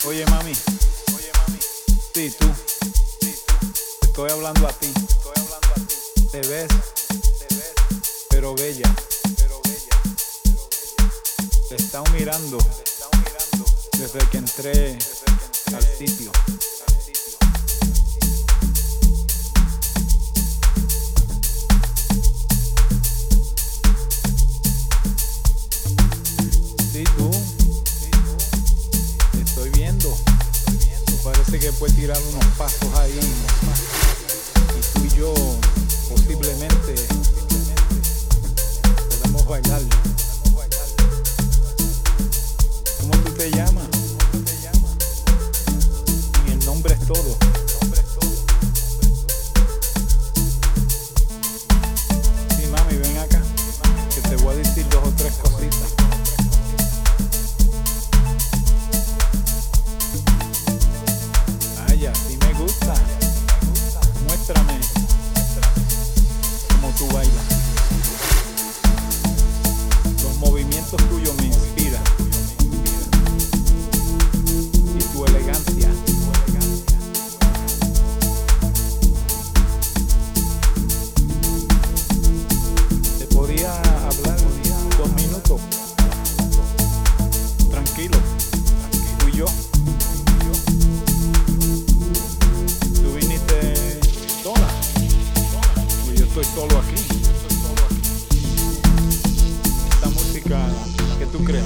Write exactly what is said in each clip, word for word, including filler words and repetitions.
Oye mami, oye mami, sí tú, sí tú, te estoy hablando a ti, te estoy hablando a ti. Te ves, te ves, pero bella, pero bella, pero bella. Te están mirando, te están mirando desde que entré, desde que entré al sitio. Al sitio. Sí tú. Parece que puede tirar unos pasos ahí y tú y yo posiblemente podemos bailar. ¿Cómo tú te llamas? Y el nombre es todo. Sí, mami, ven acá, que te voy a decir dos o tres cositas. Si me gusta, muéstrame cómo tú bailas. Los movimientos tuyos me inspiran. Y tu elegancia. Te podía hablar dos minutos. Tranquilo, tú y yo. Estoy solo aquí. Esta música, ¿qué tú crees?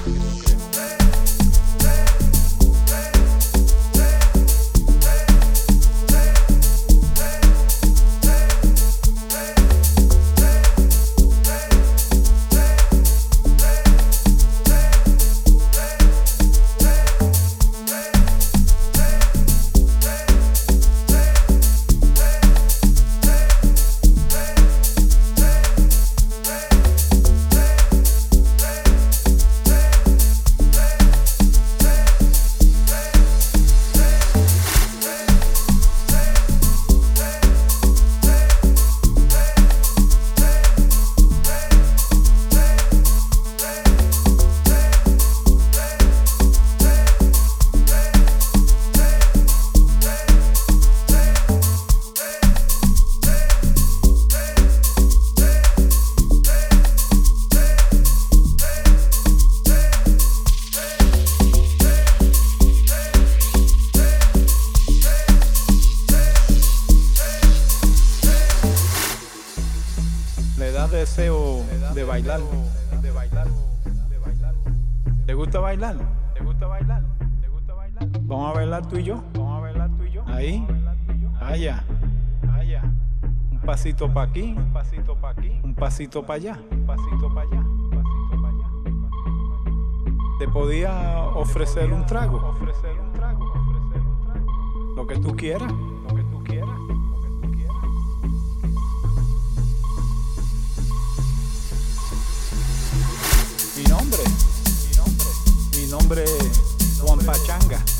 Le da deseo de bailar. ¿Te gusta bailar? ¿Te gusta bailar? ¿Te gusta bailar? Vamos a bailar tú y yo. Vamos a bailar tú y yo. Ahí, allá, allá. Un pasito para aquí, un pasito para aquí, un pasito para allá, un pasito para allá, un pasito para allá. Te podía ofrecer un trago, ofrecer un trago, ofrecer un trago. Lo que tú quieras, lo que tú quieras. Mi nombre, mi nombre, mi nombre es Juan Pachanga.